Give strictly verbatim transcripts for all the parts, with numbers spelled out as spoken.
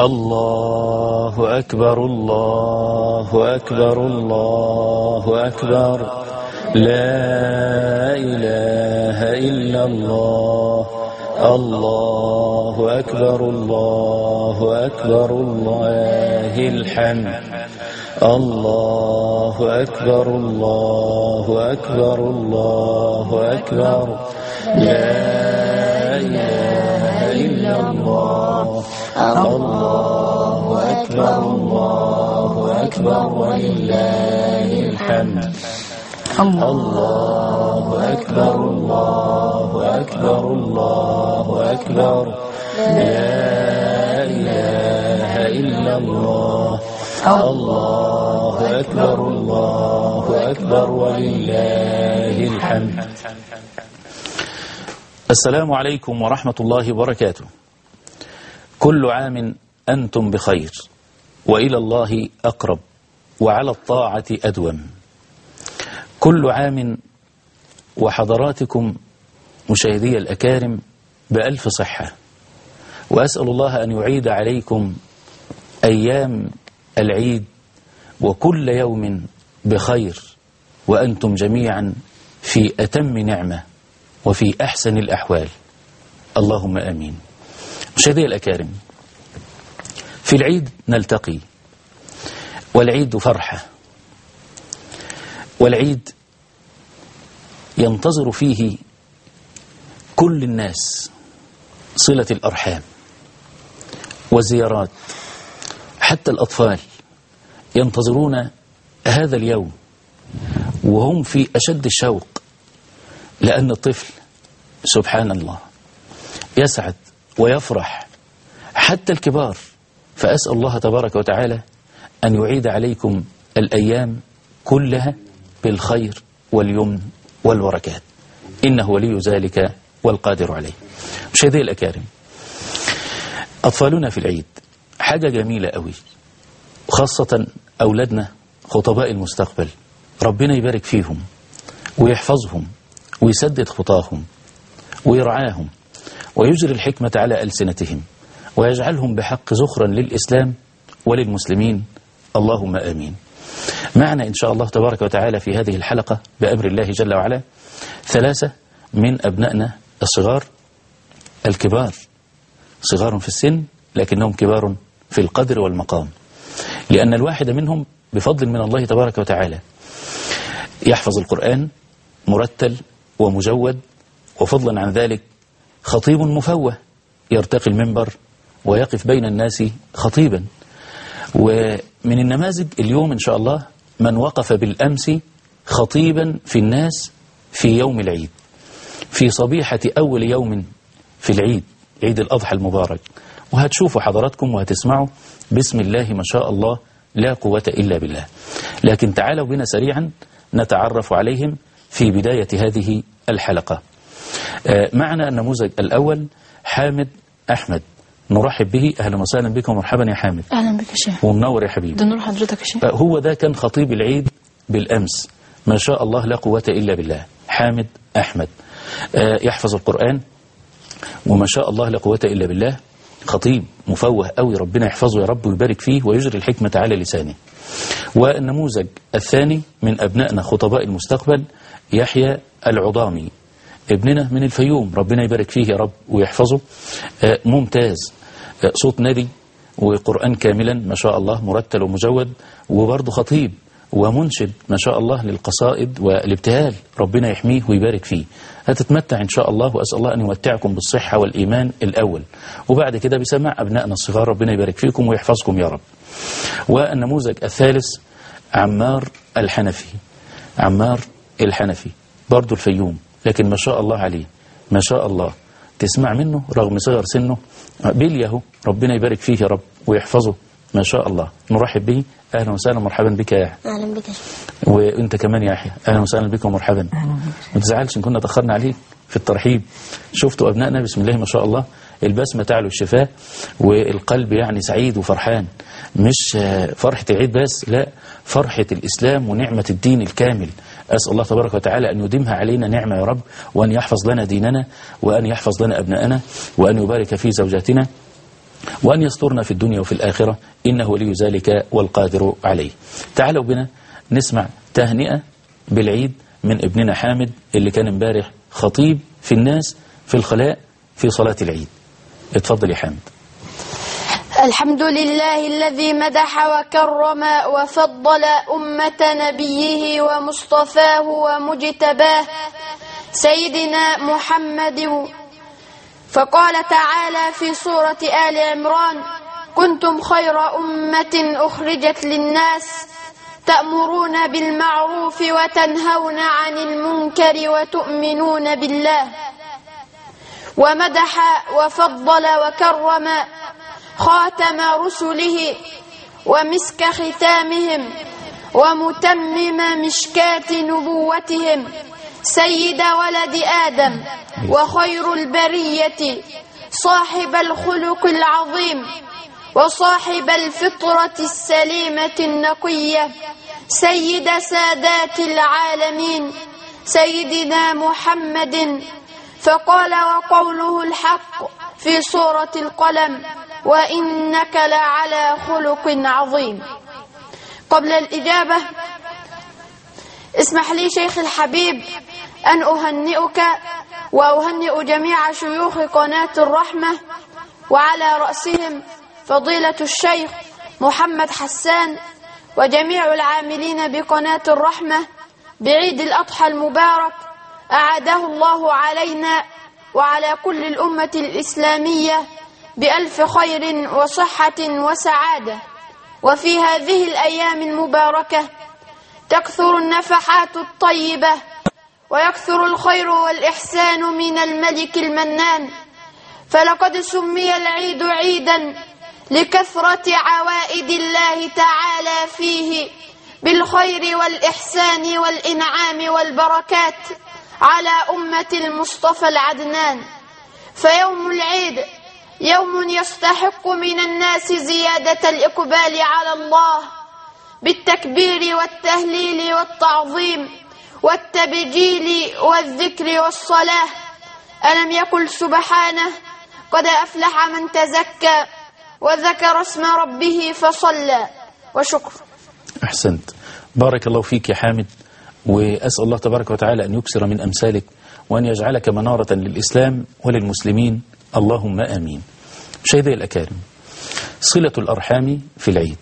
الله أكبر الله أكبر الله أكبر لا إله إلا الله الله أكبر الله أكبر الله الحمد الله أكبر الله أكبر الله أكبر لا إله إلا الله الله أكبر الله أكبر ولله الحمد الله أكبر الله أكبر الله أكبر لا إله إلا الله الله أكبر الله أكبر ولله الحمد. السلام عليكم ورحمة الله وبركاته. كل عام أنتم بخير وإلى الله أقرب وعلى الطاعة أدوم. كل عام وحضراتكم مشاهدي الأكارم بألف صحة، وأسأل الله أن يعيد عليكم أيام العيد وكل يوم بخير وأنتم جميعا في أتم نعمة وفي أحسن الأحوال، اللهم آمين. مشاهدي الأكارم، في العيد نلتقي، والعيد فرحة، والعيد ينتظر فيه كل الناس صلة الأرحام والزيارات، حتى الأطفال ينتظرون هذا اليوم وهم في أشد الشوق، لأن الطفل سبحان الله يسعد ويفرح، حتى الكبار. فأسأل الله تبارك وتعالى أن يعيد عليكم الأيام كلها بالخير واليمن والبركات، إنه ولي ذلك والقادر عليه. مشاهدي الأكارم، أطفالنا في العيد حاجة جميلة قوي، خاصة أولادنا خطباء المستقبل، ربنا يبارك فيهم ويحفظهم ويسدد خطاهم ويرعاهم ويجري الحكمة على ألسنتهم ويجعلهم بحق زخرا للإسلام وللمسلمين، اللهم آمين. معنا إن شاء الله تبارك وتعالى في هذه الحلقة بأمر الله جل وعلا ثلاثة من أبنائنا الصغار الكبار، صغار في السن لكنهم كبار في القدر والمقام، لأن الواحد منهم بفضل من الله تبارك وتعالى يحفظ القرآن مرتل ومجود، وفضلا عن ذلك خطيب مفوه يرتقي المنبر ويقف بين الناس خطيبا. ومن النماذج اليوم إن شاء الله من وقف بالأمس خطيبا في الناس في يوم العيد، في صبيحة أول يوم في العيد، عيد الأضحى المبارك. وهتشوفوا حضراتكم وهتسمعوا بسم الله ما شاء الله لا قوة إلا بالله. لكن تعالوا بنا سريعا نتعرف عليهم في بداية هذه الحلقة. معنا النموذج الأول حامد أحمد، نرحب به. أهلا وسهلا بكم ومرحبا يا حامد. أهلا بك يا شيخ. ومنور يا حبيبي. ده نور حضرتك يا شيخ. هو ده كان خطيب العيد بالأمس، ما شاء الله لا قوة إلا بالله، حامد أحمد يحفظ القرآن وما شاء الله لا قوة إلا بالله، خطيب مفوه قوي، ربنا يحفظه يا رب ويبارك فيه ويجري الحكمة على لسانه. والنموذج الثاني من أبنائنا خطباء المستقبل يحيى العضامي، ابننا من الفيوم، ربنا يبارك فيه يا رب ويحفظه، ممتاز، صوت نبي وقرآن كاملا ما شاء الله مرتل ومجود، وبرضه خطيب ومنشد ما شاء الله للقصائد والابتهال، ربنا يحميه ويبارك فيه. هتتمتع إن شاء الله، وأسأل الله أن يمتعكم بالصحة والإيمان الأول، وبعد كده بسمع أبنائنا الصغار، ربنا يبارك فيكم ويحفظكم يا رب. والنموذج الثالث عمار الحنفي، عمار الحنفي برضه الفيوم، لكن ما شاء الله عليه، ما شاء الله تسمع منه رغم صغر سنه بليه، ربنا يبارك فيه يا رب ويحفظه ما شاء الله. نرحب به. أهلا وسهلا ومرحبا بك يا يحيى. أهلا بك يا شيخ. وأنت كمان يا يحيى أهلا وسهلا بك ومرحبا. ما تزعلش إن كنا تأخرنا عليك في الترحيب. شفتوا أبنائنا بسم الله ما شاء الله، البسمة تعلو الشفاه والقلب يعني سعيد وفرحان، مش فرحة العيد بس، لا، فرحة الإسلام ونعمة الدين الكامل. أسأل الله تبارك وتعالى أن يديمها علينا نعمة يا رب، وأن يحفظ لنا ديننا، وأن يحفظ لنا أبنائنا، وأن يبارك في زوجاتنا، وأن يسترنا في الدنيا وفي الآخرة، إنه ولي ذلك والقادر عليه. تعالوا بنا نسمع تهنئة بالعيد من ابننا حامد اللي كان امبارح خطيب في الناس في الخلاء في صلاة العيد. اتفضل يا حامد. الحمد لله الذي مدح وكرم وفضل أمة نبيه ومصطفاه ومجتباه سيدنا محمد، فقال تعالى في سورة آل عمران: كنتم خير أمة أخرجت للناس تأمرون بالمعروف وتنهون عن المنكر وتؤمنون بالله. ومدح وفضل وكرم خاتم رسله ومسك ختامهم ومتمم مشكاة نبوتهم سيد ولد آدم وخير البرية صاحب الخلق العظيم وصاحب الفطرة السليمة النقية سيد سادات العالمين سيدنا محمد. فقال وقوله الحق في سورة القلم: وإنك لعلى خلق عظيم. قبل الإجابة اسمح لي شيخ الحبيب أن أهنئك وأهنئ جميع شيوخ قناة الرحمة، وعلى رأسهم فضيلة الشيخ محمد حسان وجميع العاملين بقناة الرحمة بعيد الأضحى المبارك، أعاده الله علينا وعلى كل الأمة الإسلامية بألف خير وصحة وسعادة. وفي هذه الأيام المباركة تكثر النفحات الطيبة ويكثر الخير والإحسان من الملك المنان، فلقد سمي العيد عيدا لكثرة عوائد الله تعالى فيه بالخير والإحسان والإنعام والبركات على أمة المصطفى العدنان. فيوم العيد يوم يستحق من الناس زيادة الإقبال على الله بالتكبير والتهليل والتعظيم والتبجيل والذكر والصلاة. ألم يقل سبحانه: قد أفلح من تزكى وذكر اسم ربه فصلى. وشكر. أحسنت، بارك الله فيك يا حامد، وأسأل الله تبارك وتعالى أن يكثر من أمثالك وأن يجعلك منارة للإسلام وللمسلمين، اللهم آمين. مشاهدي الأكارم، صلة الأرحام في العيد.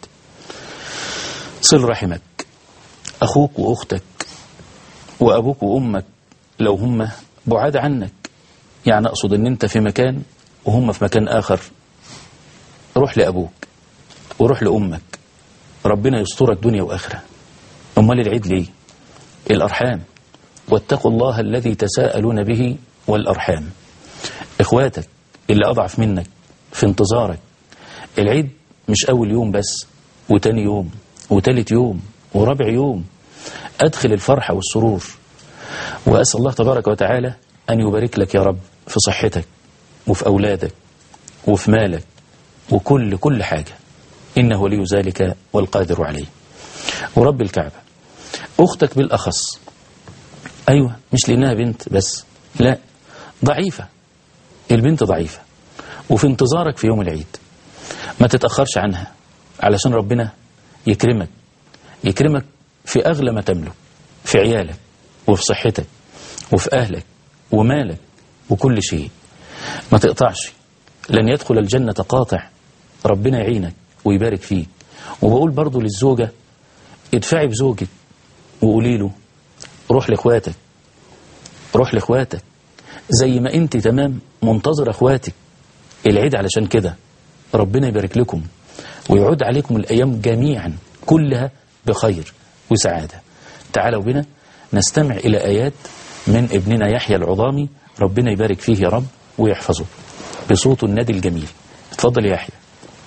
صل رحمك، أخوك وأختك وأبوك وأمك لو هم بعاد عنك، يعني أقصد أن أنت في مكان وهم في مكان آخر، روح لأبوك وروح لأمك، ربنا يسترك دنيا وآخرة. أمال العيد ليه؟ الأرحام، واتقوا الله الذي تساءلون به والأرحام. إخواتك اللي أضعف منك في انتظارك، العيد مش أول يوم بس، وتاني يوم وتالت يوم ورابع يوم. أدخل الفرحة والسرور، وأسأل الله تبارك وتعالى أن يبارك لك يا رب في صحتك وفي أولادك وفي مالك وكل كل حاجة، إنه ولي ذلك والقادر عليه. ورب الكعبة، أختك بالأخص، أيوة مش لأنها بنت بس، لا، ضعيفة، البنت ضعيفة وفي انتظارك في يوم العيد، ما تتأخرش عنها علشان ربنا يكرمك يكرمك في أغلى ما تملك، في عيالك وفي صحتك وفي أهلك ومالك وكل شيء. ما تقطعش، لن يدخل الجنة قاطع، ربنا يعينك ويبارك فيك. وبقول برضو للزوجة، ادفعي بزوجك وقولي له روح لإخواتك، روح لإخواتك زي ما انت تمام منتظر إخواتك العيد، علشان كده ربنا يبارك لكم ويعود عليكم الأيام جميعا كلها بخير وسعادة. تعالوا بنا نستمع إلى آيات من ابننا يحيى العظامي، ربنا يبارك فيه يا رب ويحفظه بصوت النادي الجميل. اتفضل يا يحيى.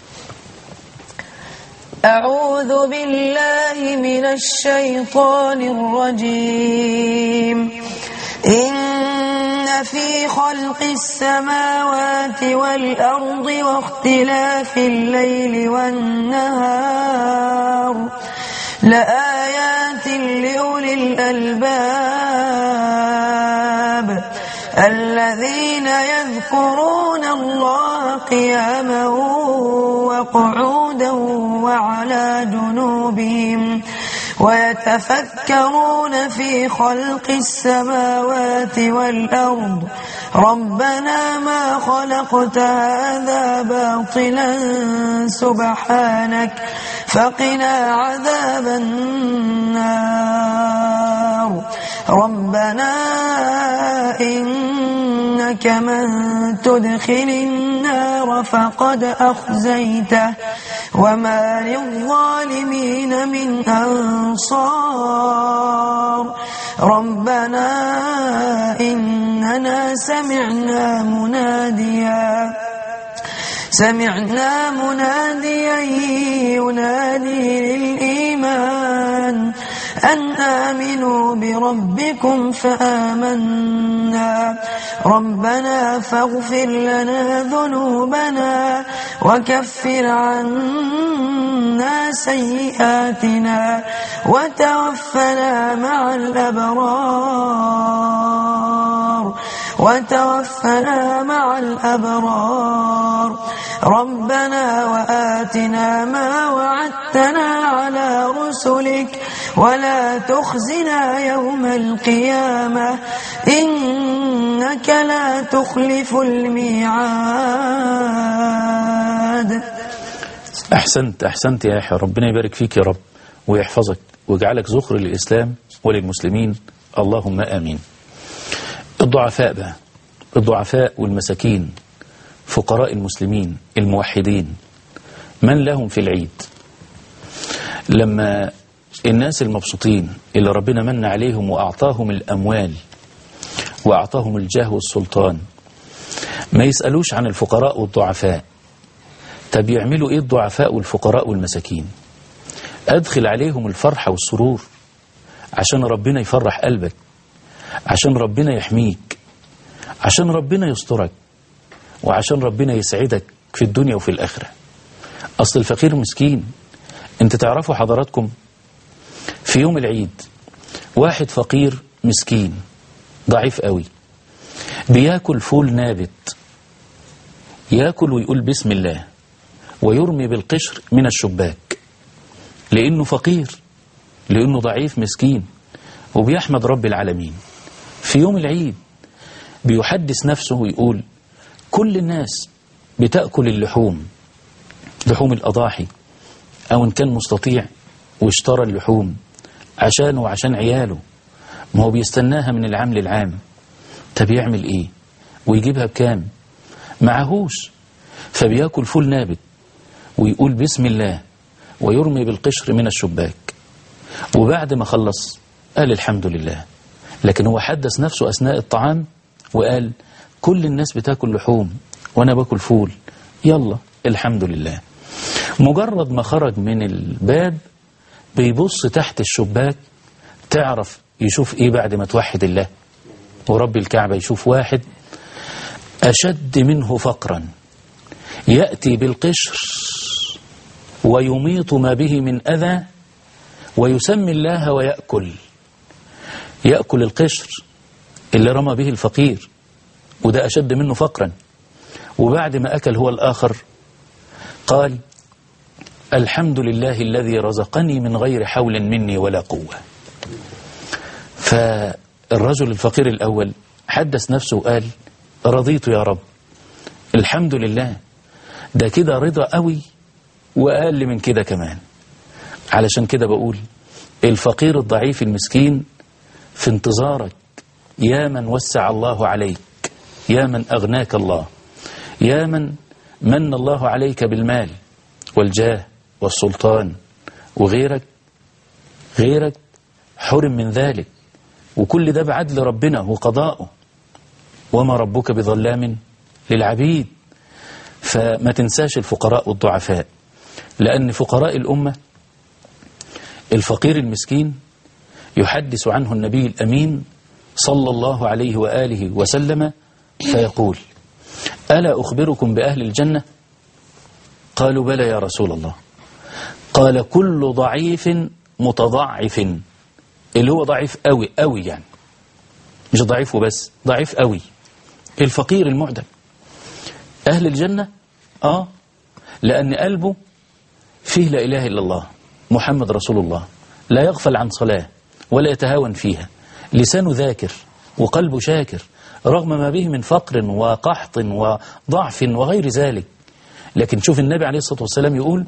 أعوذ بالله من الشيطان الرجيم. إن في خلق السماوات والأرض واختلاف الليل والنهار لآيات لأولي الألباب الذين يذكرون الله قياما وقعودا وعلى جنوبهم ويتفكرون في خلق السماوات والأرض ربنا ما خلقت هذا باطلا سبحانك فقنا عذاب النار ربنا إنك من تدخل النار فقد أخزيته وما للظالمين من أنصار ربنا إننا سمعنا مناديا سمعنا مناديا ينادي للإيمان أن آمنوا بربكم فآمنا ربنا فاغفر لنا ذنوبنا وكفر عنا سيئاتنا وتوفنا مع الأبرار وتوفنا مع الأبرار ربنا وآتنا ما وعدتنا على رسلك ولا تخزنا يوم القيامة إنك لا تخلف الميعاد. أحسنت أحسنت يا يحيى، ربنا يبارك فيك يا رب ويحفظك ويجعلك ذخر للإسلام وللمسلمين، اللهم آمين. الضعفاء بقى، الضعفاء والمساكين، فقراء المسلمين الموحدين، من لهم في العيد؟ لما الناس المبسوطين اللي ربنا من عليهم وأعطاهم الأموال وأعطاهم الجاه والسلطان ما يسألوش عن الفقراء والضعفاء. طب يعملوا إيه الضعفاء والفقراء والمساكين؟ أدخل عليهم الفرحة والسرور عشان ربنا يفرح قلبك، عشان ربنا يحميك، عشان ربنا يسترك، وعشان ربنا يسعدك في الدنيا وفي الآخرة. أصل الفقير مسكين. انت تعرفوا حضراتكم في يوم العيد واحد فقير مسكين ضعيف قوي بياكل فول نابت، ياكل ويقول بسم الله ويرمي بالقشر من الشباك، لأنه فقير، لأنه ضعيف مسكين، وبيحمد رب العالمين. في يوم العيد بيحدث نفسه ويقول كل الناس بتأكل اللحوم، لحوم الأضاحي، أو إن كان مستطيع واشترى اللحوم عشانه وعشان عياله، ما هو بيستناها من العام للعام. طب يعمل إيه؟ ويجيبها بكام؟ معهوش، فبياكل فول نابت ويقول بسم الله ويرمي بالقشر من الشباك، وبعد ما خلص قال الحمد لله. لكن هو حدث نفسه أثناء الطعام وقال كل الناس بتاكل لحوم وأنا باكل فول، يلا الحمد لله. مجرد ما خرج من الباب بيبص تحت الشباك، تعرف يشوف ايه بعد ما توحد الله ورب الكعبة؟ يشوف واحد أشد منه فقرا يأتي بالقشر ويميط ما به من أذى ويسمي الله ويأكل، يأكل القشر اللي رمى به الفقير، وده أشد منه فقرا. وبعد ما أكل هو الآخر قال الحمد لله الذي رزقني من غير حول مني ولا قوة. فالرجل الفقير الأول حدث نفسه وقال رضيت يا رب، الحمد لله، ده كده رضا قوي وأقل من كده كمان. علشان كده بقول الفقير الضعيف المسكين في انتظارك، يا من وسع الله عليك، يا من أغناك الله، يا من من الله عليك بالمال والجاه والسلطان، وغيرك غيرك حرم من ذلك، وكل ده بعدل ربنا وقضاءه، وما ربك بظلام للعبيد. فما تنساش الفقراء والضعفاء، لأن فقراء الأمة الفقير المسكين يحدث عنه النبي الأمين صلى الله عليه وآله وسلم فيقول ألا أخبركم بأهل الجنة؟ قالوا بلى يا رسول الله. قال كل ضعيف متضعف، اللي هو ضعيف قوي قوي، يعني مش ضعيف وبس، ضعيف قوي الفقير المعدم. أهل الجنة آه لأن قلبه فيه لا إله إلا الله محمد رسول الله، لا يغفل عن صلاة ولا يتهاون فيها، لسانه ذاكر وقلبه شاكر رغم ما به من فقر وقحط وضعف وغير ذلك. لكن شوف النبي عليه الصلاة والسلام يقول: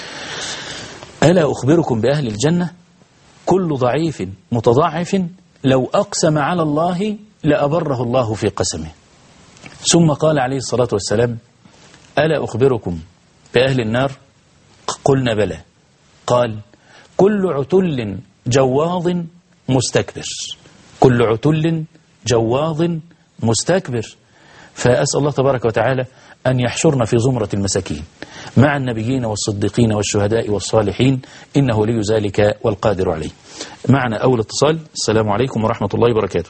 ألا أخبركم بأهل الجنة؟ كل ضعيف متضعف لو أقسم على الله لأبره الله في قسمه. ثم قال عليه الصلاة والسلام: ألا أخبركم بأهل النار؟ قلنا بلى. قال: كل عتل جواظ مستكبر. كل عتل جواظ مستكبر. فأسأل الله تبارك وتعالى أن يحشرنا في زمرة المساكين مع النبيين والصديقين والشهداء والصالحين، إنه ولي ذلك والقادر عليه. معنا أول اتصال. السلام عليكم ورحمة الله وبركاته.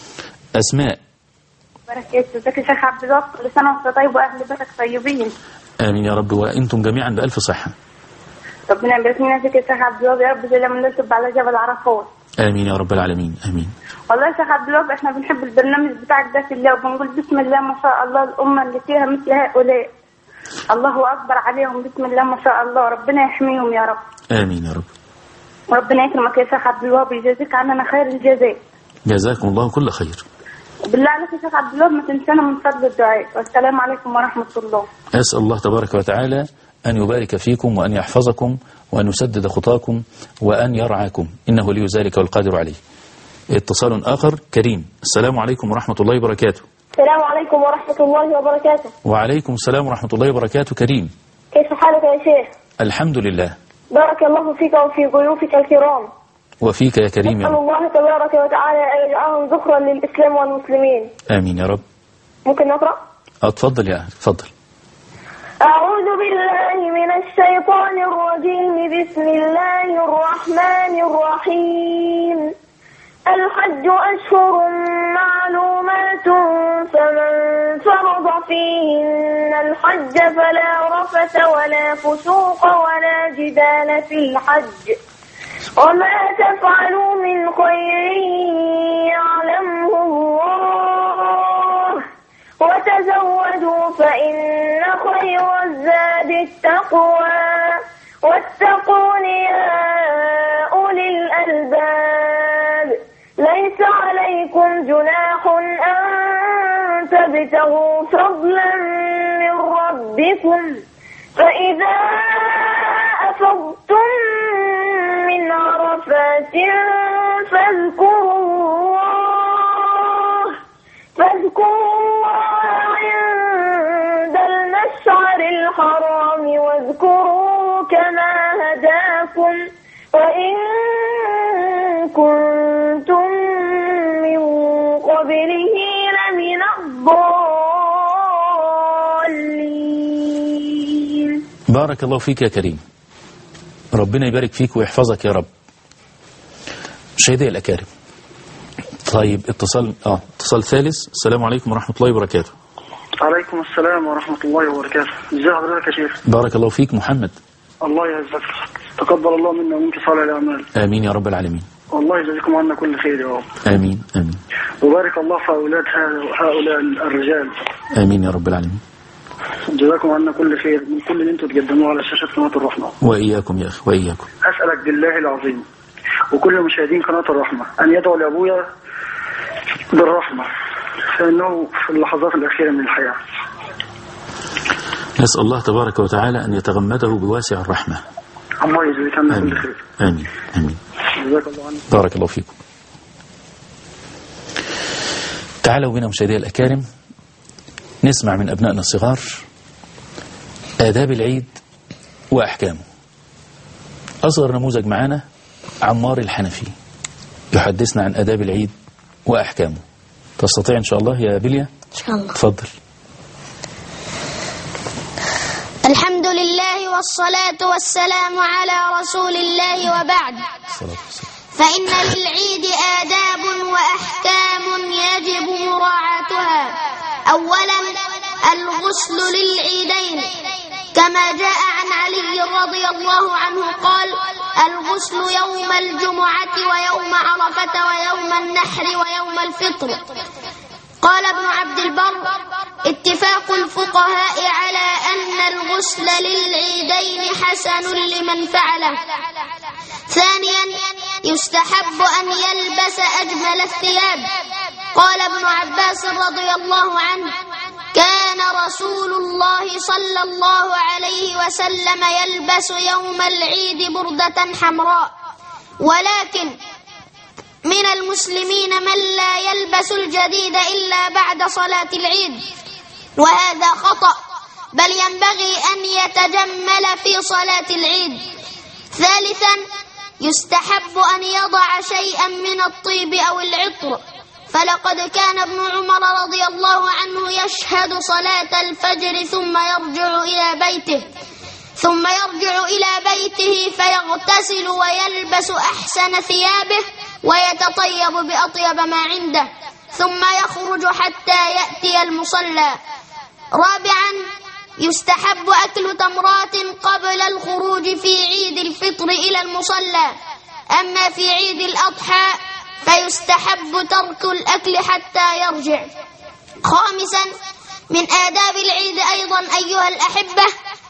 أسماء. بركاته. ازيك يا شيخ عبد الله؟ كل سنة وانت طيب وأهل بيتك طيبين. آمين يا رب، وأنتم جميعا بألف صحة. ربنا يبارك فينا فيك يا شيخ عبد الله، يا رب زي لما نكتب على جبل عرفات. آمين يا رب العالمين. آمين. والله يا شيخ عبد الله احنا بنحب البرنامج بتاعك ده في الله، وبنقول بسم الله ما شاء الله الأمة اللي فيها مثل هؤلاء الله أكبر عليهم، بسم الله ما شاء الله، ربنا يحميهم يا رب. آمين يا رب. وربنا يكرمك يا شيخ عبد الله ويجازيك عننا خير الجزاء. جزاكم الله كل خير. بالله عليك يا شيخ عبد الله ما تنسانا من فضل الدعاء، والسلام عليكم ورحمة الله. أسأل الله تبارك وتعالى أن يبارك فيكم وأن يحفظكم وأن يسدد خطاكم وأن يرعاكم، إنه لي ذلك والقادر عليه. اتصال آخر. كريم. السلام عليكم ورحمة الله وبركاته. السلام عليكم ورحمة الله وبركاته. وعليكم السلام ورحمة الله وبركاته. كريم، كيف حالك يا شيخ؟ الحمد لله. بارك الله فيك وفي ضيوفك الكرام. وفيك يا كريم. نسأل الله تبارك وتعالى أن يجعلهم ذخرا للإسلام والمسلمين. آمين يا رب. ممكن نقرأ؟ اتفضل يا أهل، اتفضل. أعوذ بالله من الشيطان الرجيم، بسم الله الرحمن الرحيم. الحج أشهر معلومات، فمن فرض فيهن الحج فلا رفث ولا فسوق ولا جدال في الحج، وما تفعلوا من خير يعلمه الله، وتزودوا فإن خير الزاد التقوى، واتقون يا أولي الألباب. ليس عليكم جناح أن تبتغوا فضلا من ربكم، فإذا أفضتم من عرفات فاذكروا الله فاذكروا الله عند المشعر الحرام، واذكروا كما هداكم، وإن كنتم من قبله لمن الضالين. بارك الله فيك يا كريم، ربنا يبارك فيك ويحفظك يا رب. مشاهدي الأكارم، طيب اتصال اه اتصال ثالث. السلام عليكم ورحمة الله وبركاته. عليكم السلام ورحمة الله وبركاته. ازي حضرتك يا شيخ؟ بارك الله فيك. محمد. الله يعزك، تقبل الله منا ومنك صالح الأعمال. آمين يا رب العالمين. والله يجزيكم عنا كل خير يا رب. آمين آمين. وبارك الله في أولاد هؤلاء الرجال. آمين يا رب العالمين. جزاكم عنا كل خير من كل اللي انتم تقدموه على شاشة قناة الرحمة. وإياكم يا أخي وإياكم. أسألك بالله العظيم وكل مشاهدين قناة الرحمة أن يدعوا لأبويا بالرحمة، فإنه في اللحظات الأخيرة من الحياة. نسأل الله تبارك وتعالى أن يتغمده بواسع الرحمة. الله يجزيك عنا كل خير. آمين آمين. جزاك الله عنك. بارك الله فيكم. تعالوا بنا مشاهدي الأكارم نسمع من أبنائنا الصغار آداب العيد وأحكامه. أصغر نموذج معنا عمار الحنفي يحدثنا عن آداب العيد وأحكامه. تستطيع إن شاء الله يا بليا؟ إن شاء الله. تفضل. الحمد لله والصلاة والسلام على رسول الله، وبعد، فإن للعيد آداب وأحكام يجب مراعاتها. أولا الغسل للعيدين، كما جاء عن علي رضي الله عنه قال: الغسل يوم الجمعة ويوم عرفة ويوم النحر ويوم الفطر. قال ابن عبد البر: اتفاق الفقهاء على أن الغسل للعيدين حسن لمن فعله. ثانيا، يستحب أن يلبس أجمل الثياب. قال ابن عباس رضي الله عنه: كان رسول الله صلى الله عليه وسلم يلبس يوم العيد بردة حمراء، ولكن من المسلمين من لا يلبس الجديد إلا بعد صلاة العيد، وهذا خطأ، بل ينبغي أن يتجمل في صلاة العيد. ثالثا، يستحب أن يضع شيئا من الطيب أو العطر، فلقد كان ابن عمر رضي الله عنه يشهد صلاة الفجر ثم يرجع إلى بيته ثم يرجع إلى بيته فيغتسل ويلبس أحسن ثيابه ويتطيب بأطيب ما عنده، ثم يخرج حتى يأتي المصلى. رابعا، يستحب أكل تمرات قبل الخروج في عيد الفطر إلى المصلى. أما في عيد الأضحى فيستحب ترك الأكل حتى يرجع. خامسا، من آداب العيد أيضا أيها الأحبة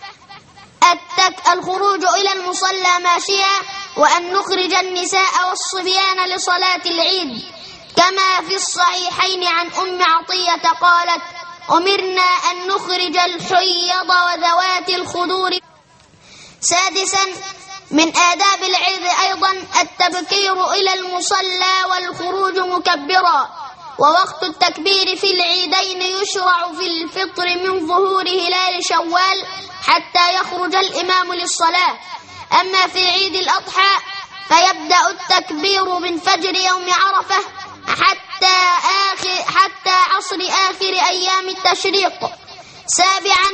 التك الخروج إلى المصلى ماشيا، وأن نخرج النساء والصبيان لصلاة العيد، كما في الصحيحين عن أم عطية قالت: أمرنا أن نخرج الحيض وذوات الخدور. سادسا، من آداب العيد أيضا التبكير إلى المصلى والخروج مكبرا، ووقت التكبير في العيدين يشرع في الفطر من ظهور هلال شوال حتى يخرج الإمام للصلاة. أما في عيد الأضحى فيبدأ التكبير من فجر يوم عرفة حتى آخر حتى عصر آخر أيام التشريق. سابعا،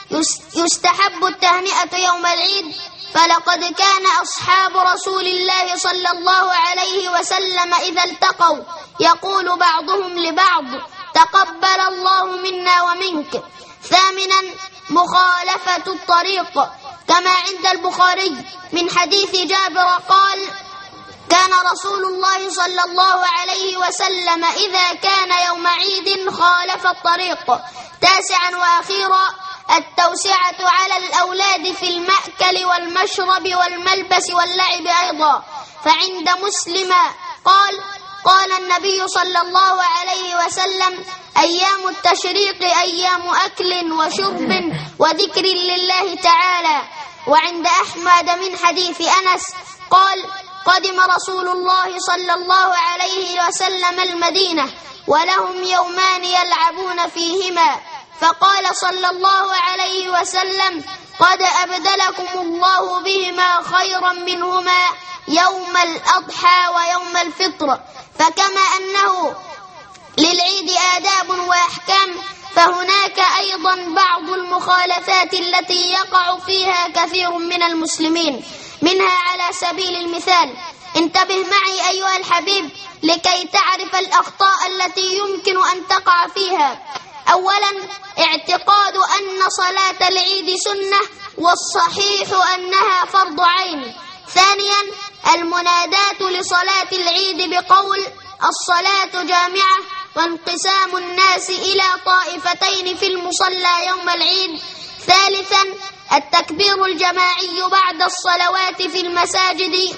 يستحب التهنئة يوم العيد، فلقد كان أصحاب رسول الله صلى الله عليه وسلم إذا التقوا يقول بعضهم لبعض: تقبل الله منا ومنك. ثامنا، مخالفة الطريق، كما عند البخاري من حديث جابر قال: كان رسول الله صلى الله عليه وسلم إذا كان يوم عيد خالف الطريق. تاسعا وأخيرا، التوسعة على الأولاد في المأكل والمشرب والملبس واللعب أيضا، فعند مسلم قال: قال النبي صلى الله عليه وسلم: أيام التشريق أيام أكل وشرب وذكر لله تعالى. وعند أحمد من حديث أنس قال: قدم رسول الله صلى الله عليه وسلم المدينة ولهم يومان يلعبون فيهما، فقال صلى الله عليه وسلم: قد أبدلكم الله بهما خيرا منهما يوم الأضحى ويوم الفطر. فكما أنه للعيد آداب وأحكام، فهناك أيضا بعض المخالفات التي يقع فيها كثير من المسلمين. منها على سبيل المثال، انتبه معي أيها الحبيب لكي تعرف الأخطاء التي يمكن أن تقع فيها. أولا، اعتقاد أن صلاة العيد سنة والصحيح أنها فرض عين. ثانيا، المنادات لصلاة العيد بقول الصلاة جامعة، وانقسام الناس إلى طائفتين في المصلى يوم العيد. ثالثا، التكبير الجماعي بعد الصلوات في المساجد.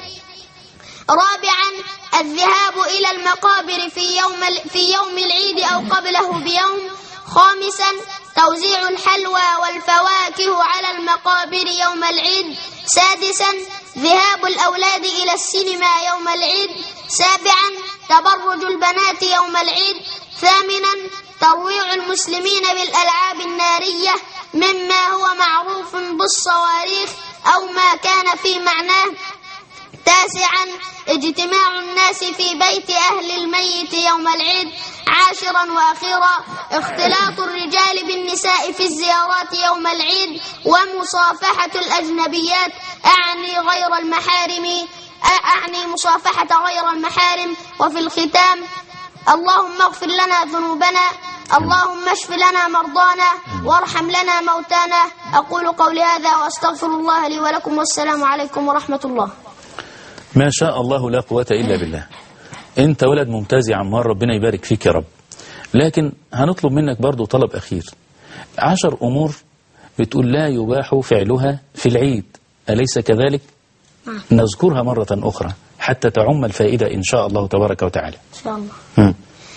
رابعا، الذهاب إلى المقابر في يوم في يوم العيد أو قبله بيوم. خامسا، توزيع الحلوى والفواكه على المقابر يوم العيد. سادسا، ذهاب الأولاد إلى السينما يوم العيد. سابعا، تبرج البنات يوم العيد. ثامنا، ترويع المسلمين بالألعاب النارية مما هو معروف بالصواريخ أو ما كان في معناه. تاسعا، اجتماع الناس في بيت أهل الميت يوم العيد. عاشرا وأخيرا، اختلاط الرجال بالنساء في الزيارات يوم العيد ومصافحة الأجنبيات، أعني غير المحارم أعني مصافحة غير المحارم. وفي الختام، اللهم اغفر لنا ذنوبنا، اللهم اشف لنا مرضانا، وارحم لنا موتانا. أقول قولي هذا وأستغفر الله لي ولكم، والسلام عليكم ورحمة الله. ما شاء الله لا قوة إلا بالله. أنت ولد ممتاز يا عمار، ربنا يبارك فيك يا رب. لكن هنطلب منك برضو طلب أخير. عشر أمور بتقول لا يباح فعلها في العيد، أليس كذلك؟ نذكرها مرة أخرى حتى تعم الفائدة إن شاء الله تبارك وتعالى. إن شاء الله. م.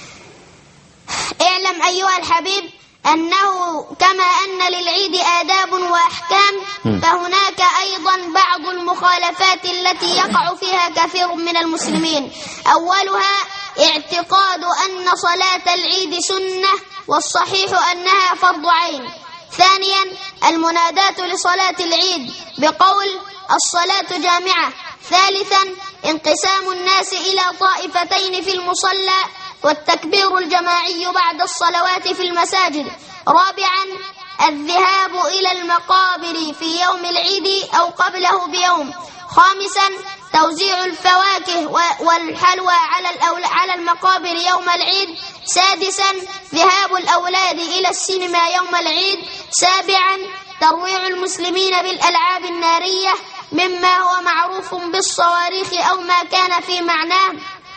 اعلم أيها الحبيب أنه كما أن للعيد آداب وأحكام م. فهناك أيضا بعض المخالفات التي يقع فيها كثير من المسلمين. أولها اعتقاد أن صلاة العيد سنة والصحيح أنها فرض عين. ثانيا المناداة لصلاة العيد بقول الصلاة جامعة. ثالثا انقسام الناس إلى طائفتين في المصلى والتكبير الجماعي بعد الصلوات في المساجد. رابعا الذهاب إلى المقابر في يوم العيد أو قبله بيوم. خامسا توزيع الفواكه والحلوى على المقابر يوم العيد. سادسا ذهاب الأولاد إلى السينما يوم العيد. سابعا ترويع المسلمين بالألعاب النارية مما هو معروف بالصواريخ أو ما كان في معناه.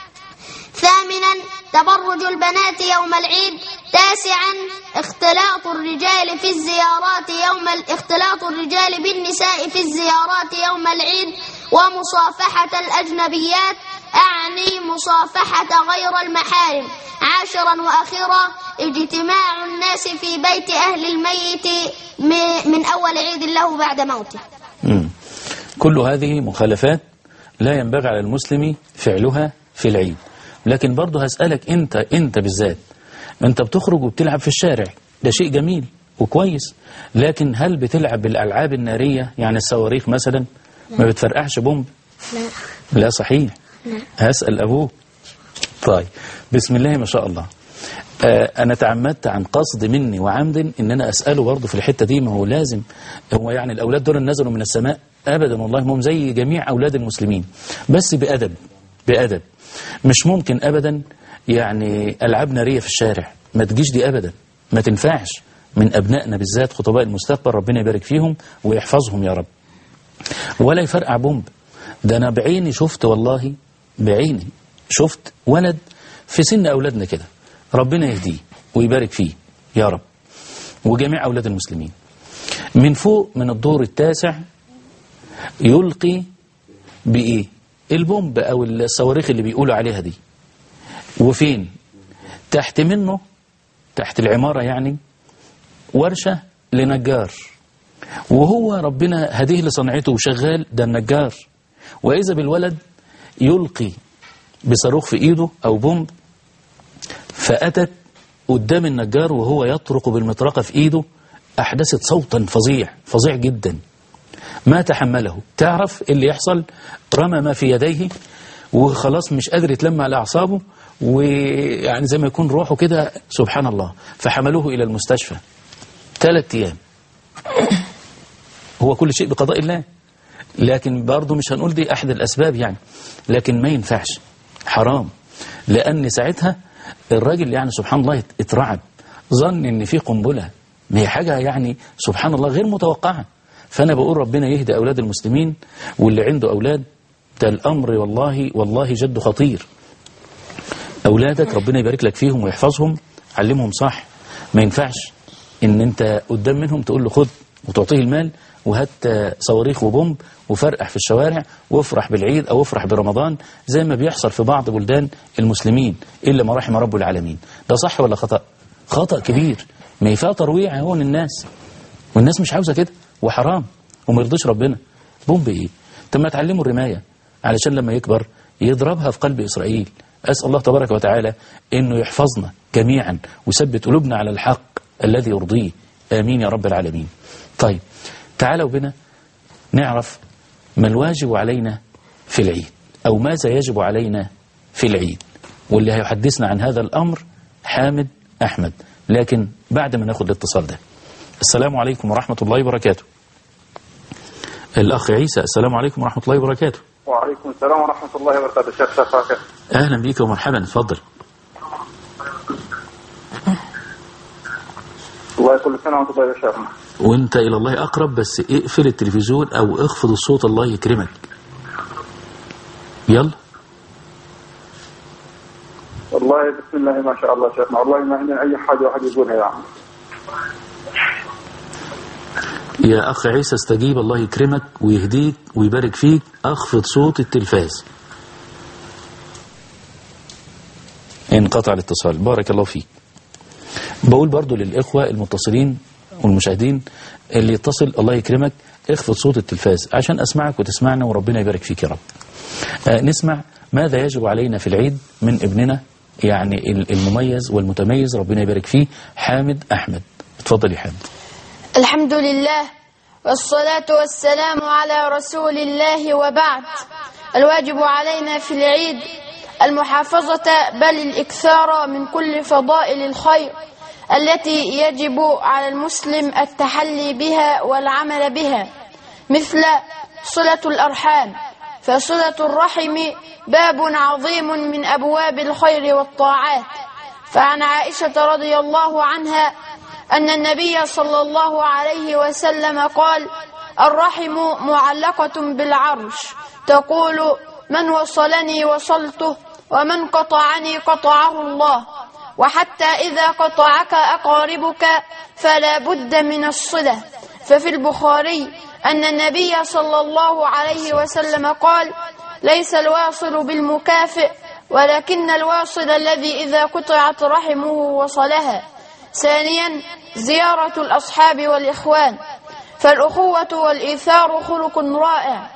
ثامنا تبرج البنات يوم العيد. تاسعا اختلاط الرجال في الزيارات يوم اختلاط الرجال بالنساء في الزيارات يوم العيد. ومصافحة الأجنبيات أعني مصافحة غير المحارم. عاشرا وأخيرا اجتماع الناس في بيت أهل الميت من أول عيد له بعد موته. مم. كل هذه مخالفات لا ينبغي على المسلم فعلها في العيد. لكن برضه هسألك انت انت بالذات، انت بتخرج وبتلعب في الشارع، ده شيء جميل وكويس، لكن هل بتلعب بالألعاب النارية يعني الصواريخ مثلا؟ لا. ما بتفرقعش بومب؟ لا. لا صحيح؟ لا. هسأل أبوه. طيب بسم الله ما شاء الله. آه أنا تعمدت عن قصد مني وعمد إن أنا أسأله برضه في الحتة دي. ما هو لازم، هو يعني الأولاد دول نزلوا من السماء؟ أبدا والله، هم زي جميع أولاد المسلمين بس بأدب بأدب. مش ممكن أبدا يعني ألعاب نارية في الشارع، ما تجيش دي أبدا، ما تنفعش من أبنائنا بالذات خطباء المستقبل، ربنا يبارك فيهم ويحفظهم يا رب. ولا يفرقع بومب. ده أنا بعيني شفت، والله بعيني شفت ولد في سن أولادنا كده، ربنا يهديه ويبارك فيه يا رب، وجميع أولاد المسلمين، من فوق من الدور التاسع يلقي بإيه؟ البومب أو الصواريخ اللي بيقولوا عليها دي. وفين؟ تحت منه، تحت العمارة يعني، ورشة لنجار، وهو ربنا هديه لصنعته وشغال، ده النجار. وإذا بالولد يلقي بصاروخ في إيده أو بومب، فأتت قدام النجار وهو يطرق بالمطرقة في إيده، أحدثت صوتا فظيع فظيع جدا ما تحمله. تعرف اللي يحصل؟ رمى ما في يديه وخلاص مش قادر يتلم على أعصابه، ويعني زي ما يكون روحه كده، سبحان الله. فحملوه إلى المستشفى ثلاث أيام. هو كل شيء بقضاء الله، لكن برضه مش هنقول دي أحد الأسباب يعني، لكن ما ينفعش، حرام. لأن ساعتها الراجل يعني سبحان الله اترعب، ظن إن في قنبلة، ما هي حاجة يعني سبحان الله غير متوقعة. فأنا بقول ربنا يهدي أولاد المسلمين، واللي عنده أولاد ده الأمر والله والله جد خطير. أولادك ربنا يبارك لك فيهم ويحفظهم، علمهم صح. ما ينفعش إن أنت قدام منهم تقول له خد وتعطيه المال وهات صواريخ وبومب وفرقح في الشوارع وافرح بالعيد أو افرح برمضان زي ما بيحصل في بعض بلدان المسلمين إلا ما رحم رب العالمين. ده صح ولا خطأ؟ خطأ كبير. ما يفاء ترويع هون الناس، والناس مش عاوزة كده، وحرام وما يرضيش ربنا. بومب إيه؟ طب ما تعلموا الرماية علشان لما يكبر يضربها في قلب إسرائيل. أسأل الله تبارك وتعالى إنه يحفظنا جميعا ويثبت قلوبنا على الحق الذي يرضيه، آمين يا رب العالمين. طيب تعالوا بنا نعرف ما الواجب علينا في العيد، أو ماذا يجب علينا في العيد. واللي هيحدثنا عن هذا الأمر حامد أحمد، لكن بعد ما ناخد الاتصال ده. السلام عليكم ورحمة الله وبركاته. الأخ عيسى، السلام عليكم ورحمة الله وبركاته. وعليكم السلام ورحمة الله وبركاته. شيخ شفاكر، أهلا بك ومرحبا، اتفضل. الله كل سنة وانت طيب يا شيخنا. وانت إلى الله أقرب، بس اقفل التلفزيون أو اخفض الصوت الله يكرمك. يلا. والله والله بسم الله ما شاء الله شيخنا، والله ما عندنا أي حاجة واحد يقولها يعني. يا أخ عيسى استجيب، الله يكرمك ويهديك ويبارك فيك. أخفض صوت التلفاز. انقطع الاتصال. بارك الله فيك. بقول برضو للإخوة المتصلين والمشاهدين اللي يتصل الله يكرمك اخفض صوت التلفاز عشان أسمعك وتسمعنا وربنا يبارك فيك يا رب. آه نسمع ماذا يجب علينا في العيد من ابننا يعني المميز والمتميز ربنا يبارك فيه حامد أحمد. اتفضل يا حامد. الحمد لله والصلاة والسلام على رسول الله، وبعد. الواجب علينا في العيد المحافظة بل الإكثار من كل فضائل الخير التي يجب على المسلم التحلي بها والعمل بها، مثل صلة الأرحام، فصلة الرحم باب عظيم من أبواب الخير والطاعات. فعن عائشة رضي الله عنها أن النبي صلى الله عليه وسلم قال: الرحم معلقة بالعرش، تقول: من وصلني وصلته، ومن قطعني قطعه الله. وحتى إذا قطعك أقاربك فلا بد من الصلة. ففي البخاري أن النبي صلى الله عليه وسلم قال: ليس الواصل بالمكافئ، ولكن الواصل الذي إذا قطعت رحمه وصلها. ثانيا زيارة الأصحاب والإخوان، فالأخوة والإيثار خلق رائع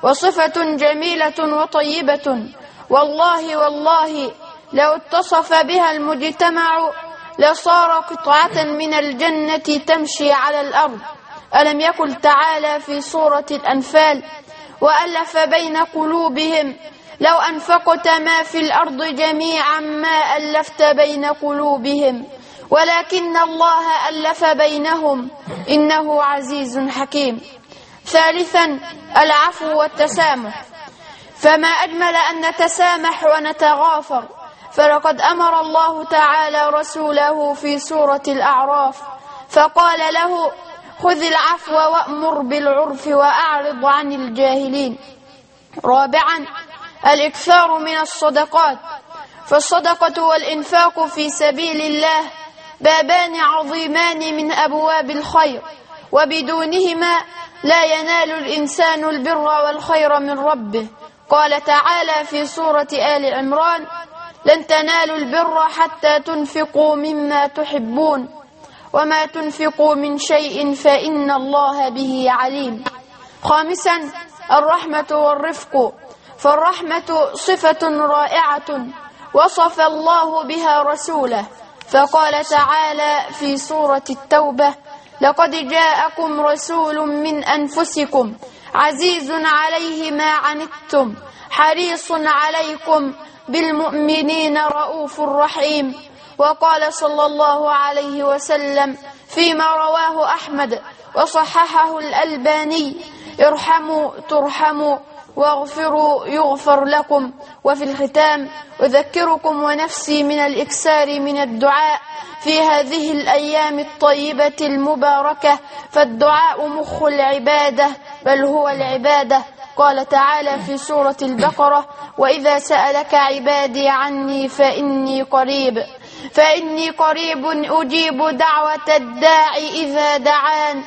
وصفة جميلة وطيبة، والله والله لو اتصف بها المجتمع لصار قطعة من الجنة تمشي على الأرض. ألم يقل تعالى في سورة الأنفال: وألف بين قلوبهم لو أنفقت ما في الأرض جميعا ما ألفت بين قلوبهم ولكن الله ألف بينهم إنه عزيز حكيم. ثالثا العفو والتسامح، فما أجمل أن نتسامح ونتغافر، فلقد أمر الله تعالى رسوله في سورة الأعراف فقال له: خذ العفو وأمر بالعرف وأعرض عن الجاهلين. رابعا الإكثار من الصدقات، فالصدقة والإنفاق في سبيل الله بابان عظيمان من أبواب الخير، وبدونهما لا ينال الإنسان البر والخير من ربه. قال تعالى في سورة آل عمران: لن تنالوا البر حتى تنفقوا مما تحبون وما تنفقوا من شيء فإن الله به عليم. خامسا الرحمة والرفق، فالرحمة صفة رائعة وصف الله بها رسوله، فقال تعالى في سورة التوبة: لقد جاءكم رسول من أنفسكم عزيز عليه ما عنتم حريص عليكم بالمؤمنين رؤوف رحيم. وقال صلى الله عليه وسلم فيما رواه أحمد وصححه الألباني: ارحموا ترحموا واغفروا يغفر لكم. وفي الختام أذكركم ونفسي من الإكثار من الدعاء في هذه الأيام الطيبة المباركة، فالدعاء مخ العبادة بل هو العبادة. قال تعالى في سورة البقرة: وإذا سألك عبادي عني فإني قريب فإني قريب أجيب دعوة الداع إذا دعان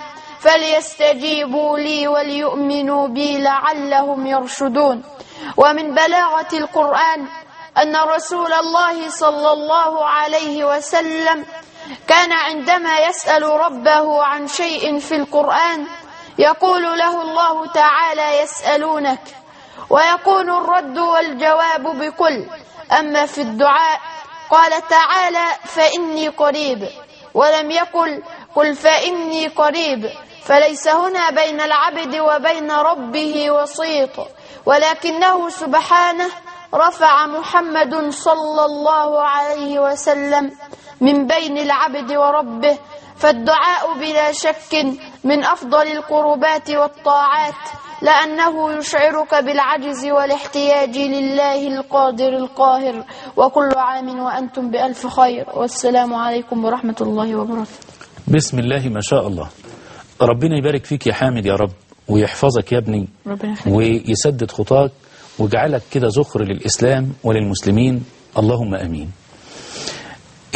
فليستجيبوا لي وليؤمنوا بي لعلهم يرشدون. ومن بلاغة القرآن أن رسول الله صلى الله عليه وسلم كان عندما يسأل ربه عن شيء في القرآن يقول له الله تعالى: يسألونك، ويكون الرد والجواب بكل. أما في الدعاء قال تعالى: فإني قريب، ولم يقل قل فإني قريب، فليس هنا بين العبد وبين ربه وسيط، ولكنه سبحانه رفع محمد صلى الله عليه وسلم من بين العبد وربه. فالدعاء بلا شك من أفضل القربات والطاعات، لأنه يشعرك بالعجز والاحتياج لله القادر القاهر. وكل عام وأنتم بألف خير، والسلام عليكم ورحمة الله وبركاته. بسم الله ما شاء الله. ربنا يبارك فيك يا حامد يا رب، ويحفظك يا ابني، ويسدد خطاك، ويجعلك كده ذخر للإسلام وللمسلمين، اللهم أمين.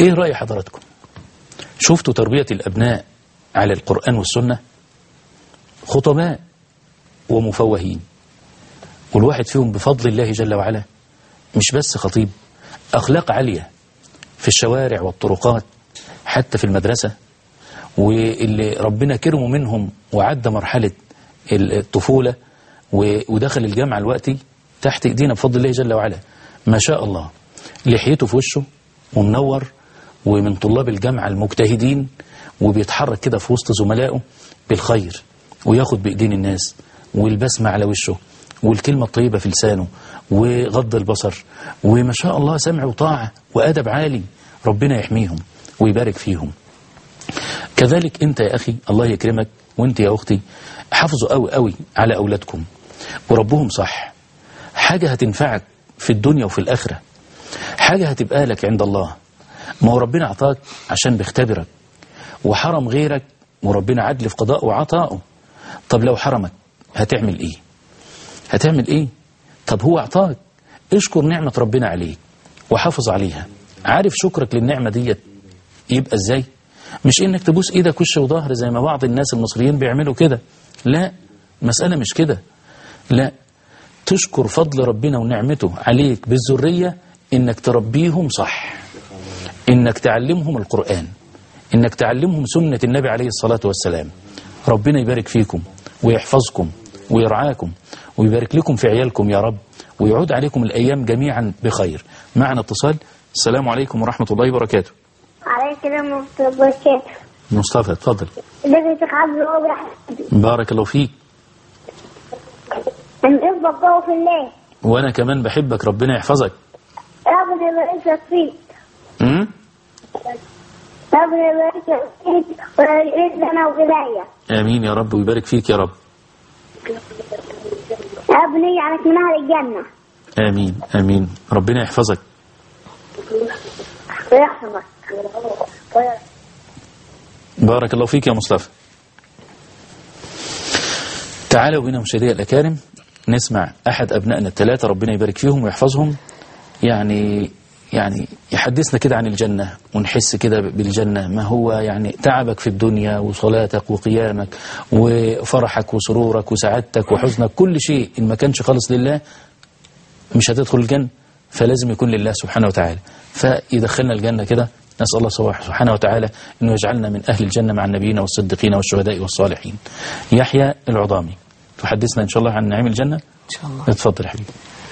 ايه رأي حضراتكم؟ شفتوا تربية الأبناء على القرآن والسنة؟ خطباء ومفوهين، والواحد فيهم بفضل الله جل وعلا مش بس خطيب، أخلاق عالية في الشوارع والطرقات حتى في المدرسة، واللي ربنا كرمه منهم وعدى مرحلة الطفولة ودخل الجامعة الوقتي تحت ايدينا بفضل الله جل وعلا، ما شاء الله، لحيته في وشه ومنور، ومن طلاب الجامعة المجتهدين، وبيتحرك كده في وسط زملائه بالخير، وياخد بإيدين الناس، والبسمة على وشه، والكلمة الطيبة في لسانه، وغض البصر، وما شاء الله سمع وطاعة وأدب عالي، ربنا يحميهم ويبارك فيهم. كذلك انت يا أخي الله يكرمك، وانت يا أختي حافظوا قوي قوي على أولادكم وربهم صح، حاجة هتنفعك في الدنيا وفي الآخرة، حاجة هتبقى لك عند الله. ما هو ربنا عطاك عشان بيختبرك، وحرم غيرك وربنا عدل في قضاءه وعطائه. طب لو حرمك هتعمل ايه؟ هتعمل ايه؟ طب هو عطاك، اشكر نعمة ربنا عليك وحافظ عليها. عارف شكرك للنعمة ديت يبقى ازاي؟ مش انك تبوس ايدك وش وظهر زي ما بعض الناس المصريين بيعملوا كده، لا، مسألة مش كده، لا، تشكر فضل ربنا ونعمته عليك بالذرية، انك تربيهم صح، انك تعلمهم القرآن، انك تعلمهم سنة النبي عليه الصلاة والسلام. ربنا يبارك فيكم ويحفظكم ويرعاكم ويبارك لكم في عيالكم يا رب، ويعود عليكم الأيام جميعا بخير. معنا اتصال. السلام عليكم ورحمة الله وبركاته. عليكم السلام ورحمة الله وبركاته. مصطفى اتفضل. ازيك يا شيخ عبد الله؟ بارك الله فيك. أنا بحبك في الله. وأنا كمان بحبك، ربنا يحفظك. ربنا يبارك فيك. امم ربنا يبارك فيك ويرزق لنا وبداية. آمين يا رب ويبارك فيك يا رب. ربنا يجعلك من أهل الجنة. آمين آمين، ربنا يحفظك ويحفظك. بارك الله فيك يا مصطفى. تعالوا بنا مشاهدي الأكارم نسمع أحد أبنائنا الثلاثة ربنا يبارك فيهم ويحفظهم، يعني يعني يحدثنا كده عن الجنة ونحس كده بالجنة. ما هو يعني تعبك في الدنيا وصلاتك وقيامك وفرحك وسرورك وسعادتك وحزنك، كل شيء إن ما كانش خالص لله مش هتدخل الجنة، فلازم يكون لله سبحانه وتعالى. فيدخلنا الجنة كده، نسأل الله سبحانه وتعالى أنه يجعلنا من أهل الجنة مع النبيين والصديقين والشهداء والصالحين. يحيى العظامي تحدثنا إن شاء الله عن نعيم الجنة إن شاء الله. اتفضل يا حبيبي.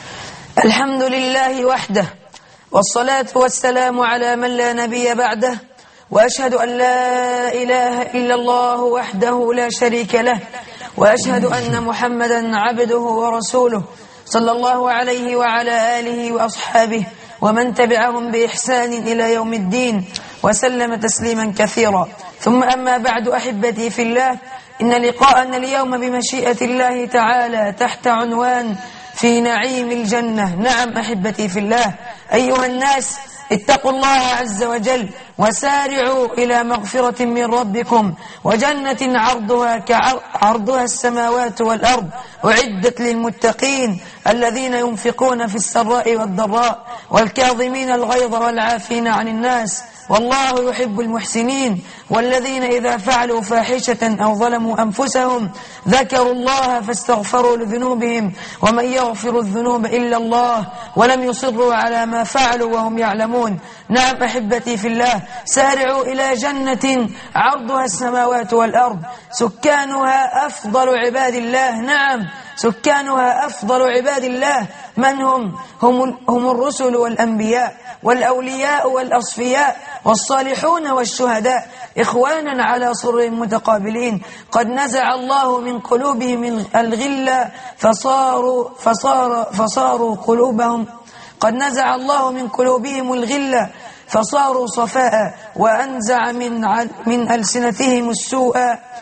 الحمد لله وحده، والصلاة والسلام على من لا نبي بعده، وأشهد أن لا إله إلا الله وحده لا شريك له، وأشهد أن محمدا عبده ورسوله صلى الله عليه وعلى آله وأصحابه ومن تبعهم بإحسان إلى يوم الدين وسلم تسليما كثيرا. ثم أما بعد أحبتي في الله، إن لقاءنا اليوم بمشيئة الله تعالى تحت عنوان في نعيم الجنة. نعم أحبتي في الله، أيها الناس اتقوا الله عز وجل وسارعوا إلى مغفرة من ربكم وجنة عرضها كعرضها السماوات والأرض، أعدت للمتقين الذين ينفقون في السراء والضراء والكاظمين الغيظ والعافين عن الناس، والله يحب المحسنين. والذين إذا فعلوا فاحشة أو ظلموا أنفسهم ذكروا الله فاستغفروا لذنوبهم ومن يغفر الذنوب إلا الله ولم يصروا على ما فعلوا وهم يعلمون. نعم أحبتي في الله، سارعوا إلى جنة عرضها السماوات والأرض، سكانها أفضل عباد الله. نعم سكانها أفضل عباد الله. من هم؟ هم, هم الرسل والأنبياء والأولياء والأصفياء والصالحون والشهداء، إخوانا على سرر متقابلين، قد نزع الله من قلوبهم الغل فصاروا, فصار فصاروا قلوبهم قد نزع الله من قلوبهم الغل فصاروا صفاء، وأنزع من, من ألسنتهم السوء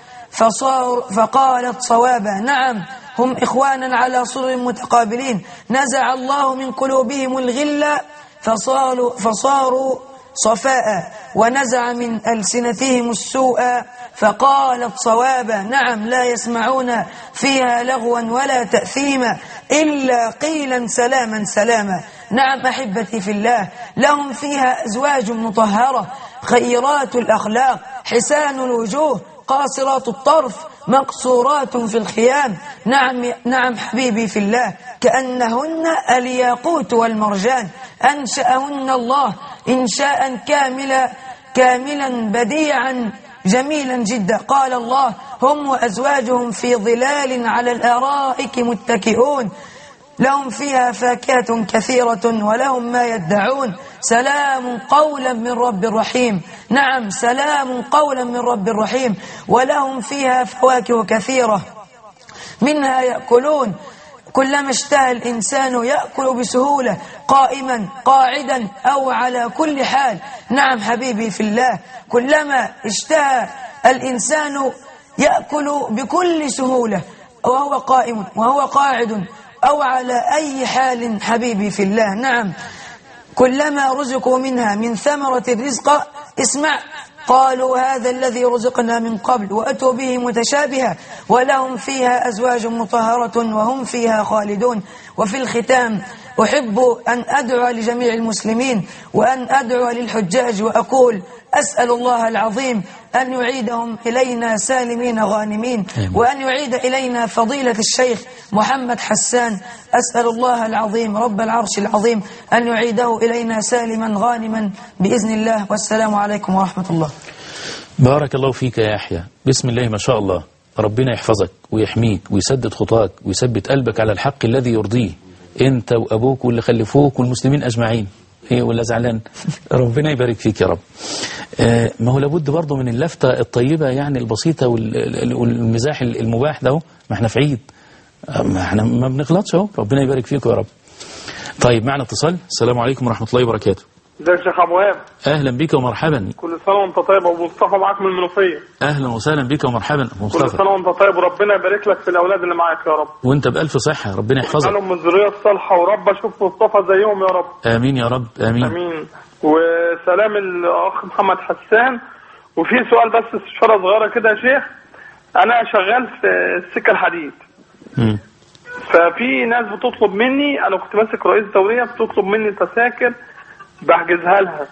فصار فقالت صوابا. نعم هم إخوانا على سرر متقابلين، نزع الله من قلوبهم الغل فصاروا, فصاروا صفاء، ونزع من ألسنتهم السوء فقالت صوابا. نعم لا يسمعون فيها لغوا ولا تأثيما إلا قيلا سلاما سلاما. نعم أحبتي في الله، لهم فيها أزواج مطهرة خيرات الأخلاق حسان الوجوه قاصرات الطرف مقصورات في الخيام. نعم نعم حبيبي في الله، كأنهن الياقوت والمرجان، أنشأهن الله إنشاء كاملا كاملا بديعا جميلا جدا. قال الله: هم وأزواجهم في ظلال على الأرائك متكئون، لهم فيها فاكهة كثيرة ولهم ما يدعون، سلام قولا من رب رحيم. نعم سلام قولا من رب رحيم. ولهم فيها فواكه كثيرة منها يأكلون، كلما اشتهى الإنسان يأكل بسهولة قائما قاعدا أو على كل حال. نعم حبيبي في الله، كلما اشتهى الإنسان يأكل بكل سهولة وهو قائم وهو قاعد أو على أي حال حبيبي في الله. نعم كلما رزقوا منها من ثمرة الرزق اسمع قالوا هذا الذي رزقنا من قبل وأتوا به متشابها، ولهم فيها أزواج مطهرة وهم فيها خالدون. وفي الختام أحب أن أدعو لجميع المسلمين وأن أدعو للحجاج وأقول: أسأل الله العظيم أن يعيدهم إلينا سالمين غانمين، وأن يعيد إلينا فضيلة الشيخ محمد حسان. أسأل الله العظيم رب العرش العظيم أن يعيده إلينا سالما غانما بإذن الله. والسلام عليكم ورحمة الله. بارك الله فيك يا يحيى، بسم الله ما شاء الله. ربنا يحفظك ويحميك ويسدد خطاك ويثبت قلبك على الحق الذي يرضيه، انت وابوك واللي خلفوك والمسلمين اجمعين. ايه ولا زعلان؟ ربنا يبارك فيك يا رب. آه ما هو لابد برضه من اللفتة الطيبة يعني البسيطة والمزاح المباح ده. ما احنا في عيد، ما احنا ما بنغلطش اهو. ربنا يبارك فيك يا رب. طيب معنا اتصال. السلام عليكم ورحمة الله وبركاته. ازيك يا شيخ ابو وهاب؟ اهلا بك ومرحبا. كل سنه وانت طيب. ابو مصطفى معاك من المنوفيه. اهلا وسهلا بك ومرحبا ابو مصطفى. كل سنه وانت طيب وربنا يبارك لك في الاولاد اللي معاك يا رب. وانت بالف صحه، ربنا يحفظك. ويجعلهم من الذريه الصالحه ورب اشوف مصطفى زيهم يا رب. امين يا رب. امين امين. وسلام الاخ محمد حسان. وفي سؤال بس استشاره صغيره كده يا شيخ. انا شغال في السكه الحديد. امم ففي ناس بتطلب مني، انا كنت ماسك رئيس دوريه، بتطلب مني تذاكر بحجزها لها.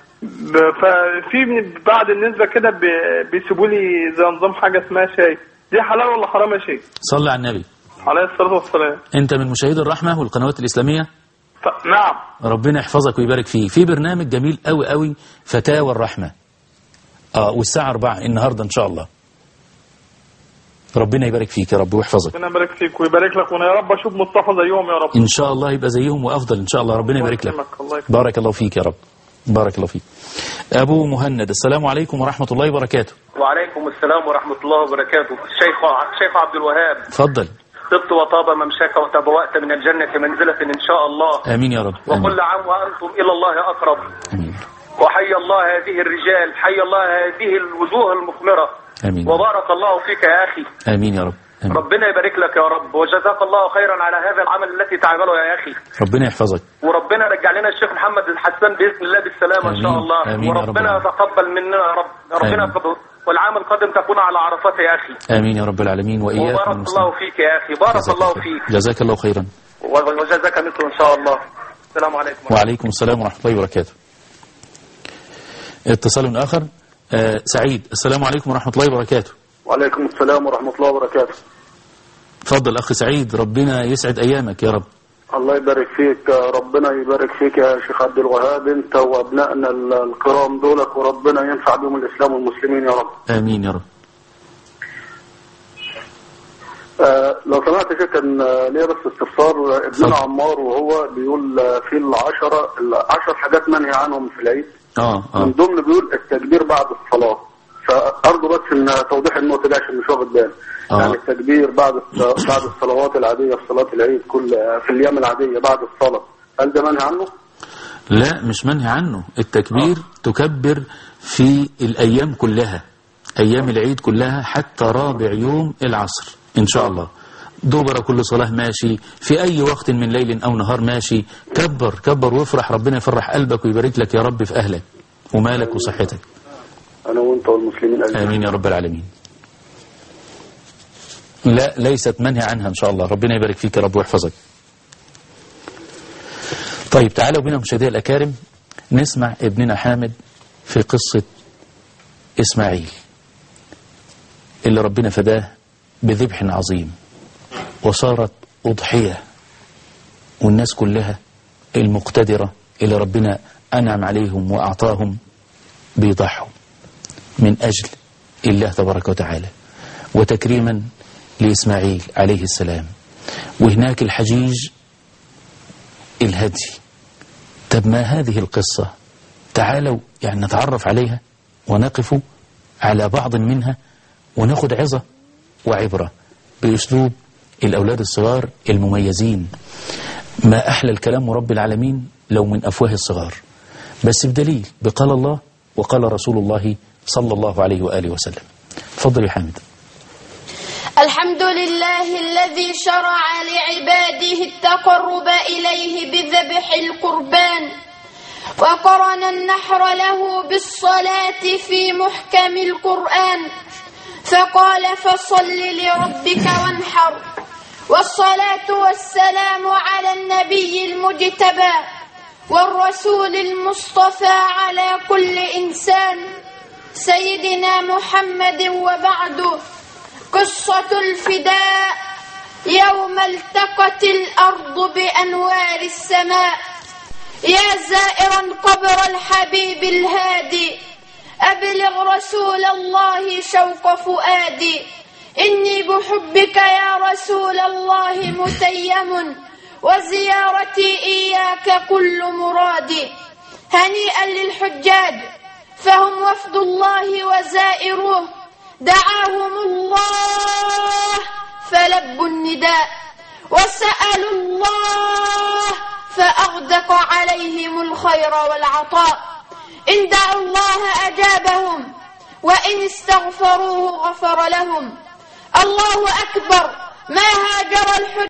ففي بعد النسبة كده بيسيبوا لي زي نظام حاجة اسمها شاي. دي حلال ولا حرام يا شيخ؟ صلى على النبي عليه الصلاة والسلام. انت من مشاهدي الرحمة والقنوات الإسلامية؟ ف... نعم. ربنا يحفظك ويبارك فيه. في برنامج جميل قوي قوي فتاوى الرحمة، اه والساعة أربعة النهاردة إن شاء الله. ربنا يبارك فيك يا رب ويحفظك. ربنا يبارك فيك ويبارك لك، وانا يا رب اشوف مصطفى زيهم يا رب. ان شاء الله يبقى زيهم وافضل ان شاء الله. ربنا يبارك لك. بارك الله فيك يا رب. بارك الله فيك. أبو مهند، السلام عليكم ورحمة الله وبركاته. وعليكم السلام ورحمة الله وبركاته. الشيخ الشيخ عبد الوهاب. تفضل. طبت وطاب ممشاك وتبوأت من الجنة منزلة إن شاء الله. آمين يا رب. وكل عام وأنتم إلى الله أقرب. آمين. وحي الله هذه الرجال، حي الله هذه الوجوه المثمرة. آمين. وبارك الله فيك يا أخي. آمين يا رب. آمين. ربنا يبارك لك يا رب، وجزاك الله خيرا على هذا العمل التي تعمله يا أخي. ربنا يحفظك. وربنا رجع لنا الشيخ محمد الحسان بإذن الله بالسلامة إن شاء الله. آمين. وربنا يتقبل مننا يا رب. ربنا يتقبل. والعام القادم تكون على عرفات يا أخي. آمين يا رب العالمين وإياك. وبارك الله فيك يا أخي. بارك الله فيك. جزاك الله خيرا. وجزاك مثله إن شاء الله. السلام عليكم. وعليكم السلام ورحمة الله وبركاته. اتصال آخر. آه سعيد، السلام عليكم ورحمة الله وبركاته. وعليكم السلام ورحمة الله وبركاته. تفضل أخي سعيد، ربنا يسعد أيامك يا رب. الله يبارك فيك. ربنا يبارك فيك يا شيخ عبد الوهاب، انت وابنائنا الكرام دولك، وربنا ينفع بهم الاسلام والمسلمين يا رب. امين يا رب. آه لو سمعت يا شيخ، كان ليا بس استفسار. ابننا عمار وهو بيقول في العشرة العشر حاجات منهي عنهم في العيد. اه اه من ضمن بيقول التكبير بعد الصلاة. فأرجو بس ان توضيح النقطة دي عشان مش واخد بالي. آه. يعني التكبير بعد بعد الصلوات العادية في صلاة العيد، كل في الأيام العادية بعد الصلاة، هل ده منهي عنه؟ لا مش منهي عنه. التكبير آه. تكبر في الأيام كلها، أيام العيد كلها حتى رابع يوم العصر إن شاء الله. دبر كل صلاة ماشي، في أي وقت من ليل أو نهار ماشي. كبر كبر وافرح، ربنا يفرح قلبك ويبارك لك يا رب في أهلك ومالك وصحتك. أنا وأنت والمسلمين أجمعين. آمين يا رب العالمين. لا ليست منهي عنها إن شاء الله. ربنا يبارك فيك يا رب ويحفظك. طيب تعالوا بنا مشاهدينا الأكارم نسمع ابننا حامد في قصة إسماعيل اللي ربنا فداه بذبح عظيم وصارت أضحية، والناس كلها المقتدرة اللي ربنا أنعم عليهم وأعطاهم بيضحوا من أجل الله تبارك وتعالى وتكريما لإسماعيل عليه السلام. وهناك الحجيج الهدي. طب ما هذه القصة؟ تعالوا يعني نتعرف عليها ونقف على بعض منها وناخد عظة وعبرة بأسلوب الأولاد الصغار المميزين. ما أحلى الكلام رب العالمين لو من أفواه الصغار، بس بدليل بقال الله وقال رسول الله صلى الله عليه وآله وسلم. تفضل يا حامد. الحمد لله الذي شرع لعباده التقرب إليه بذبح القربان، وقرن النحر له بالصلاة في محكم القرآن، فقال فصل لربك وانحر. والصلاة والسلام على النبي المجتبى والرسول المصطفى على كل إنسان سيدنا محمد. وبعد، قصة الفداء يوم التقت الأرض بأنوار السماء. يا زائرا قبر الحبيب الهادي، أبلغ رسول الله شوق فؤادي. إني بحبك يا رسول الله متيم، وزيارتي إياك كل مرادي. هنيئا للحجاج فهم وفد الله وزائروه، دعاهم الله فلبوا النداء، وسألوا الله فأغدق عليهم الخير والعطاء. إن دعوا الله أجابهم، وإن استغفروه غفر لهم. الله أكبر، ما هاجر الحجاج